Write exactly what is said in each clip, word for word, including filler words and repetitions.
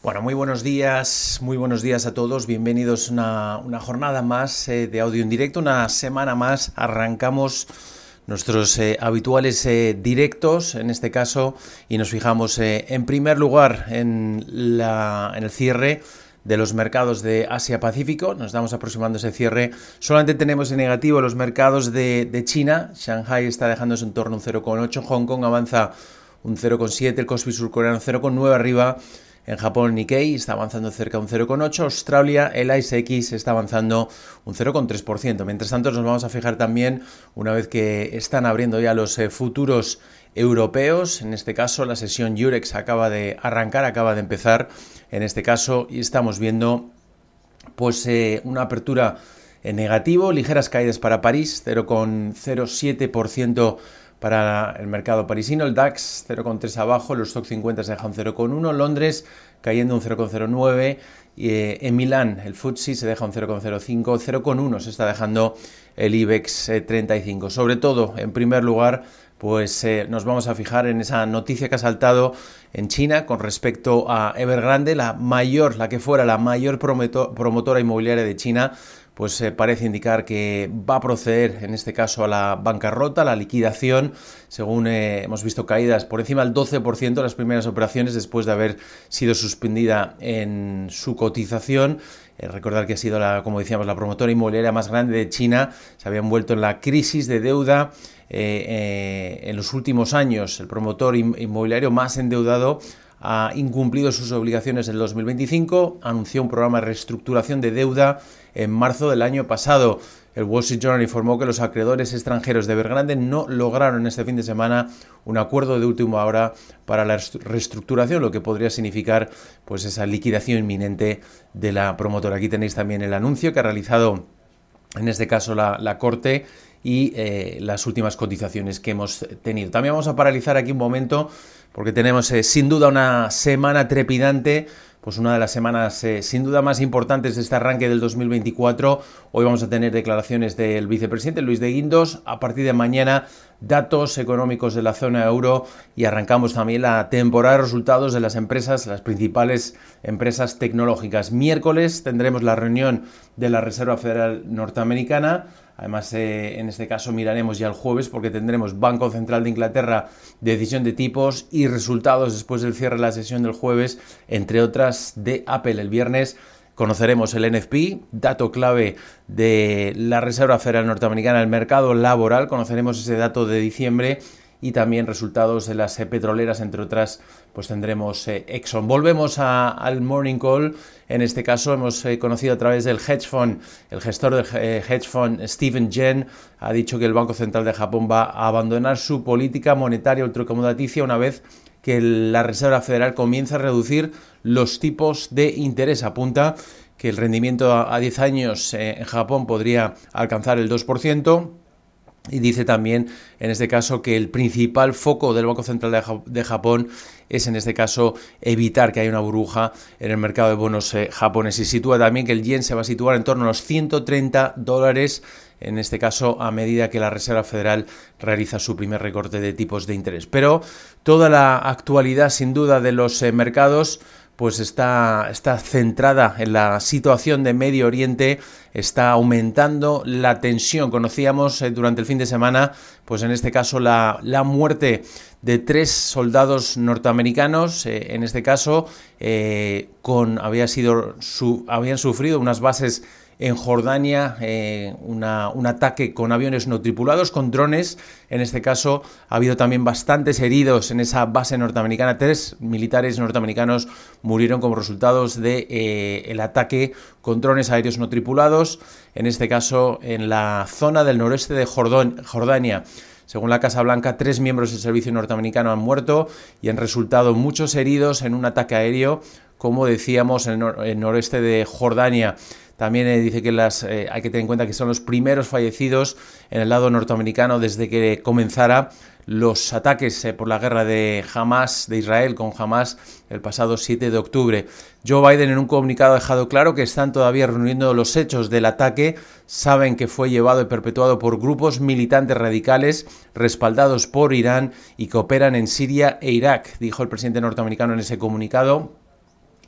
Bueno, muy buenos días, muy buenos días a todos. Bienvenidos a una, una jornada más eh, de audio en directo, una semana más. Arrancamos nuestros eh, habituales eh, directos, en este caso, y nos fijamos eh, en primer lugar en, la, en el cierre de los mercados de Asia-Pacífico. Nos estamos aproximando a ese cierre. Solamente tenemos en negativo los mercados de, de China. Shanghai está dejándose en torno a un cero coma ocho, Hong Kong avanza un cero coma siete, el Kospi surcoreano cero coma nueve arriba. En Japón, Nikkei está avanzando cerca de un cero coma ocho, Australia, el A S X está avanzando un cero coma tres por ciento. Mientras tanto, nos vamos a fijar también, una vez que están abriendo ya los eh, futuros europeos, en este caso la sesión Eurex acaba de arrancar, acaba de empezar, en este caso, y estamos viendo pues eh, una apertura en negativo, ligeras caídas para París, cero coma cero siete por ciento para el mercado parisino, el DAX cero coma tres abajo, los Stock cincuenta se dejan cero coma uno, Londres cayendo un cero coma cero nueve, y, eh, en Milán el F T S E se deja un cero coma cero cinco, cero coma uno se está dejando el IBEX eh, treinta y cinco. Sobre todo, en primer lugar, pues eh, nos vamos a fijar en esa noticia que ha saltado en China con respecto a Evergrande, la mayor, la que fuera la mayor promotor, promotora inmobiliaria de China. Pues eh, parece indicar que va a proceder, en este caso, a la bancarrota, a la liquidación, según eh, hemos visto caídas por encima del doce por ciento de las primeras operaciones después de haber sido suspendida en su cotización. Eh, recordar que ha sido, la, como decíamos, la promotora inmobiliaria más grande de China. Se había envuelto en la crisis de deuda eh, eh, en los últimos años. El promotor inmobiliario más endeudado ha incumplido sus obligaciones en el dos mil veinticinco, anunció un programa de reestructuración de deuda en marzo del año pasado. El Wall Street Journal informó que los acreedores extranjeros de Evergrande no lograron este fin de semana un acuerdo de última hora para la reestructuración, lo que podría significar pues esa liquidación inminente de la promotora. Aquí tenéis también el anuncio que ha realizado, en este caso, la, la Corte y eh, las últimas cotizaciones que hemos tenido. También vamos a paralizar aquí un momento porque tenemos eh, sin duda una semana trepidante, pues una de las semanas eh, sin duda más importantes de este arranque del dos mil veinticuatro. Hoy vamos a tener declaraciones del vicepresidente Luis de Guindos, a partir de mañana datos económicos de la zona euro y arrancamos también la temporada de resultados de las empresas, las principales empresas tecnológicas. Miércoles tendremos la reunión de la Reserva Federal Norteamericana. Además, eh, en este caso miraremos ya el jueves porque tendremos Banco Central de Inglaterra, decisión de tipos y resultados después del cierre de la sesión del jueves, entre otras de Apple. El viernes conoceremos el N F P, dato clave de la Reserva Federal Norteamericana, el mercado laboral, conoceremos ese dato de diciembre y también resultados de las eh, petroleras, entre otras, pues tendremos eh, Exxon. Volvemos a, al Morning Call. En este caso hemos eh, conocido a través del hedge fund, el gestor del eh, hedge fund, Steven Jen, ha dicho que el Banco Central de Japón va a abandonar su política monetaria ultracomodaticia una vez que la Reserva Federal comienza a reducir los tipos de interés. Apunta que el rendimiento a, a diez años eh, en Japón podría alcanzar el dos por ciento. Y dice también, en este caso, que el principal foco del Banco Central de Japón es, en este caso, evitar que haya una burbuja en el mercado de bonos eh, japonés. Y sitúa también que el yen se va a situar en torno a los ciento treinta dólares, en este caso, a medida que la Reserva Federal realiza su primer recorte de tipos de interés. Pero toda la actualidad, sin duda, de los eh, mercados pues está, está centrada en la situación de Medio Oriente, está aumentando la tensión. Conocíamos eh, durante el fin de semana, pues en este caso, la, la muerte de tres soldados norteamericanos, eh, en este caso, eh, con había sido su, habían sufrido unas bases en Jordania, eh, una, un ataque con aviones no tripulados, con drones. En este caso ha habido también bastantes heridos en esa base norteamericana. Tres militares norteamericanos murieron como resultados de eh, el ataque con drones aéreos no tripulados, en este caso en la zona del noroeste de Jordán, Jordania. Según la Casa Blanca, tres miembros del servicio norteamericano han muerto y han resultado muchos heridos en un ataque aéreo, como decíamos, en el, nor- el noroeste de Jordania. También eh, dice que las, eh, hay que tener en cuenta que son los primeros fallecidos en el lado norteamericano desde que comenzara los ataques eh, por la guerra de Hamas, de Israel con Hamas, el pasado siete de octubre. Joe Biden en un comunicado ha dejado claro que están todavía reuniendo los hechos del ataque, saben que fue llevado y perpetuado por grupos militantes radicales respaldados por Irán y que operan en Siria e Irak, dijo el presidente norteamericano en ese comunicado.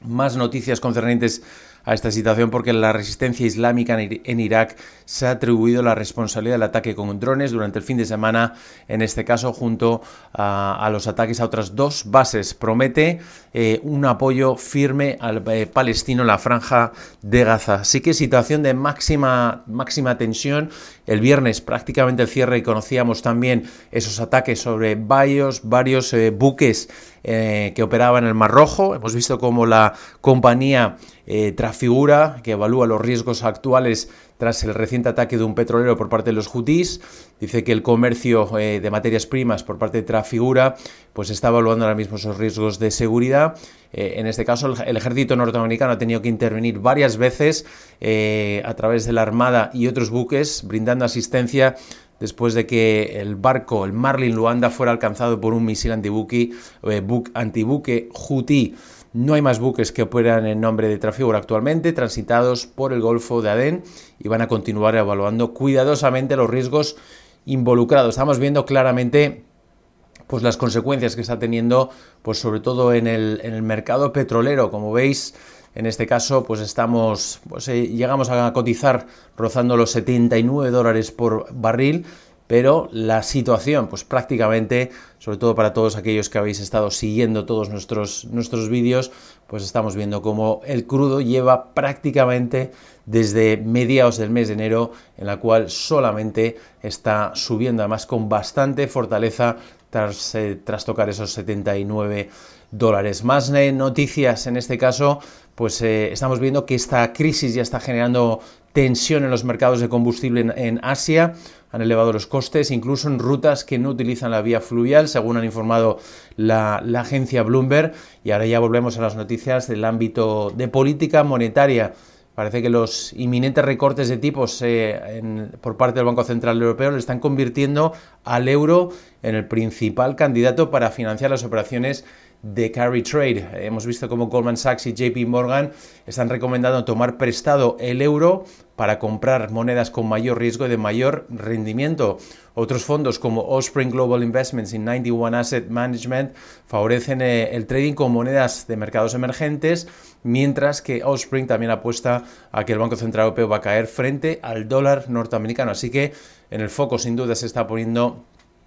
Más noticias concernientes a esta situación, porque la resistencia islámica en Irak se ha atribuido la responsabilidad del ataque con drones durante el fin de semana, en este caso junto a, a los ataques a otras dos bases. Promete eh, un apoyo firme al eh, palestino en la franja de Gaza. Así que situación de máxima, máxima tensión. El viernes prácticamente el cierre y conocíamos también esos ataques sobre varios, varios eh, buques eh, que operaban en el Mar Rojo. Hemos visto cómo la compañía eh, Trafigura, que evalúa los riesgos actuales tras el reciente ataque de un petrolero por parte de los hutís, dice que el comercio eh, de materias primas por parte de Trafigura pues está evaluando ahora mismo esos riesgos de seguridad. Eh, en este caso, el, el ejército norteamericano ha tenido que intervenir varias veces eh, a través de la Armada y otros buques, brindando asistencia después de que el barco, el Marlin Luanda, fuera alcanzado por un misil antibuque, eh, buque, antibuque hutí. No hay más buques que operan en nombre de Trafigura actualmente, transitados por el Golfo de Adén, y van a continuar evaluando cuidadosamente los riesgos involucrados. Estamos viendo claramente pues las consecuencias que está teniendo, pues sobre todo en el, en el mercado petrolero. Como veis, en este caso, pues estamos, pues eh, llegamos a cotizar rozando los setenta y nueve dólares por barril. Pero la situación, pues prácticamente, sobre todo para todos aquellos que habéis estado siguiendo todos nuestros, nuestros vídeos, pues estamos viendo cómo el crudo lleva prácticamente desde mediados del mes de enero, en la cual solamente está subiendo, además con bastante fortaleza, tras, eh, tras tocar esos setenta y nueve dólares. Más eh, noticias en este caso, pues eh, estamos viendo que esta crisis ya está generando tensión en los mercados de combustible en, en Asia. Han elevado los costes, incluso en rutas que no utilizan la vía fluvial, según han informado la, la agencia Bloomberg. Y ahora ya volvemos a las noticias del ámbito de política monetaria. Parece que los inminentes recortes de tipos eh, en, por parte del Banco Central Europeo le están convirtiendo al euro en el principal candidato para financiar las operaciones de carry trade. Hemos visto cómo Goldman Sachs y J P Morgan están recomendando tomar prestado el euro para comprar monedas con mayor riesgo y de mayor rendimiento. Otros fondos como Osprey Global Investments y Ninety One Asset Management favorecen eh, el trading con monedas de mercados emergentes, mientras que Osprey también apuesta a que el Banco Central Europeo va a caer frente al dólar norteamericano. Así que en el foco sin duda se está poniendo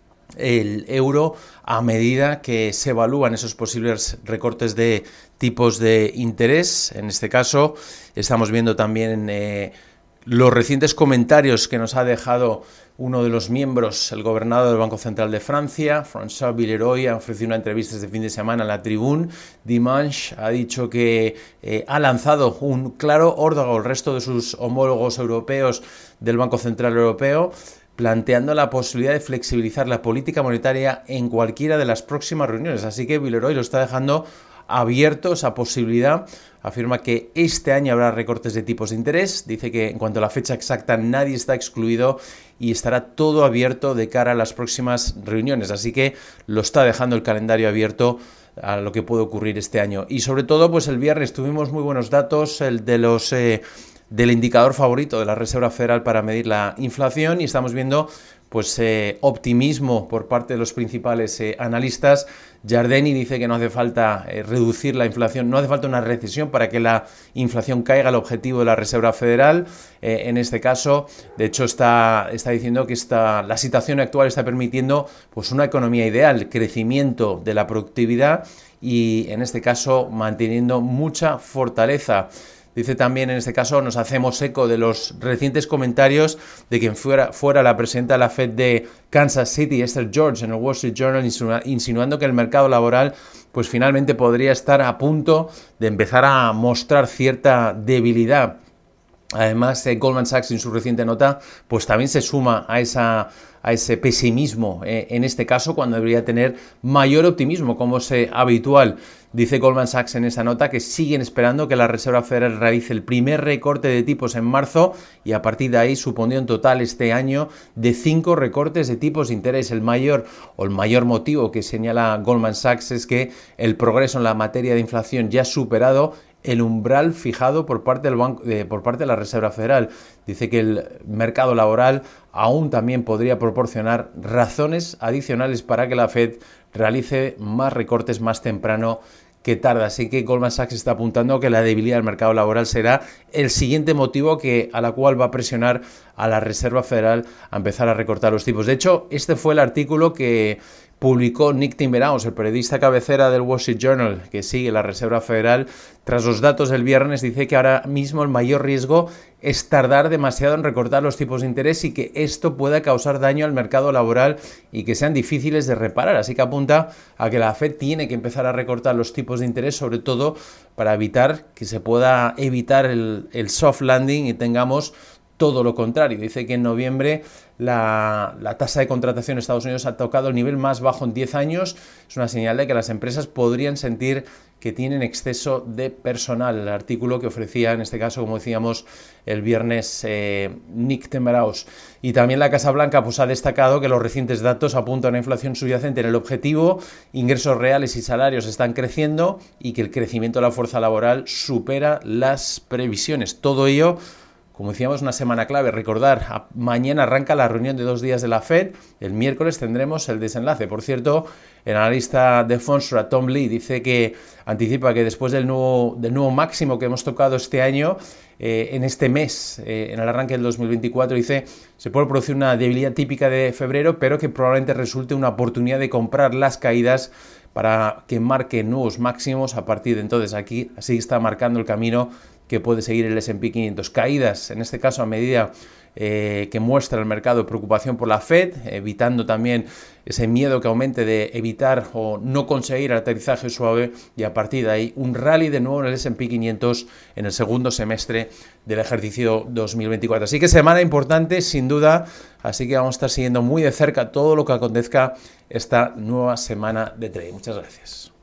el euro a medida que se evalúan esos posibles recortes de tipos de interés. En este caso estamos viendo también eh, los recientes comentarios que nos ha dejado uno de los miembros, el gobernador del Banco Central de Francia, François Villeroy, ha ofrecido una entrevista este fin de semana en la Tribune Dimanche. Ha dicho que eh, ha lanzado un claro órdago al resto de sus homólogos europeos del Banco Central Europeo, planteando la posibilidad de flexibilizar la política monetaria en cualquiera de las próximas reuniones. Así que Villeroy lo está dejando abierto esa posibilidad. Afirma que este año habrá recortes de tipos de interés. Dice que en cuanto a la fecha exacta nadie está excluido y estará todo abierto de cara a las próximas reuniones. Así que lo está dejando el calendario abierto a lo que puede ocurrir este año. Y sobre todo, pues el viernes tuvimos muy buenos datos, el de los eh, del indicador favorito de la Reserva Federal para medir la inflación, y estamos viendo pues eh, optimismo por parte de los principales eh, analistas. Giardini dice que no hace falta eh, reducir la inflación, no hace falta una recesión para que la inflación caiga al objetivo de la Reserva Federal. Eh, en este caso, de hecho, está, está diciendo que está, la situación actual está permitiendo pues una economía ideal, crecimiento de la productividad y, en este caso, manteniendo mucha fortaleza. Dice también, en este caso, nos hacemos eco de los recientes comentarios de quien fuera, fuera la presidenta de la Fed de Kansas City, Esther George, en el Wall Street Journal, insinu- insinuando que el mercado laboral pues finalmente podría estar a punto de empezar a mostrar cierta debilidad. Además, eh, Goldman Sachs, en su reciente nota, pues también se suma a esa a ese pesimismo, eh, en este caso, cuando debería tener mayor optimismo, como es eh, habitual. Dice Goldman Sachs en esa nota que siguen esperando que la Reserva Federal realice el primer recorte de tipos en marzo y a partir de ahí supondría un total este año de cinco recortes de tipos de interés. El mayor o el mayor motivo que señala Goldman Sachs es que el progreso en la materia de inflación ya ha superado el umbral fijado por parte del banco, eh, por parte de la Reserva Federal. Dice que el mercado laboral aún también podría proporcionar razones adicionales para que la Fed realice más recortes más temprano que tarda. Así que Goldman Sachs está apuntando que la debilidad del mercado laboral será el siguiente motivo que, a la cual va a presionar a la Reserva Federal a empezar a recortar los tipos. De hecho, este fue el artículo que publicó Nick Timiraos, el periodista cabecera del Wall Street Journal, que sigue la Reserva Federal. Tras los datos del viernes, dice que ahora mismo el mayor riesgo es tardar demasiado en recortar los tipos de interés y que esto pueda causar daño al mercado laboral y que sean difíciles de reparar. Así que apunta a que la Fed tiene que empezar a recortar los tipos de interés, sobre todo para evitar que se pueda evitar el, el soft landing y tengamos todo lo contrario. Dice que en noviembre la, la tasa de contratación en Estados Unidos ha tocado el nivel más bajo en diez años. Es una señal de que las empresas podrían sentir que tienen exceso de personal. El artículo que ofrecía, en este caso, como decíamos, el viernes eh, Nick Timiraos. Y también la Casa Blanca pues, ha destacado que los recientes datos apuntan a una inflación subyacente en el objetivo, ingresos reales y salarios están creciendo y que el crecimiento de la fuerza laboral supera las previsiones. Todo ello, como decíamos, una semana clave. Recordar, a, mañana arranca la reunión de dos días de la Fed, el miércoles tendremos el desenlace. Por cierto, el analista de Fonstra, Tom Lee, dice que anticipa que después del nuevo, del nuevo máximo que hemos tocado este año, eh, en este mes, eh, en el arranque del dos mil veinticuatro, dice se puede producir una debilidad típica de febrero, pero que probablemente resulte una oportunidad de comprar las caídas para que marque nuevos máximos a partir de entonces. Aquí así está marcando el camino que puede seguir el ese and pe quinientos. Caídas, en este caso, a medida eh, que muestra el mercado de preocupación por la Fed, evitando también ese miedo que aumente de evitar o no conseguir el aterrizaje suave, y a partir de ahí un rally de nuevo en el ese and pe quinientos en el segundo semestre del ejercicio dos mil veinticuatro. Así que semana importante, sin duda, así que vamos a estar siguiendo muy de cerca todo lo que acontezca esta nueva semana de trading. Muchas gracias.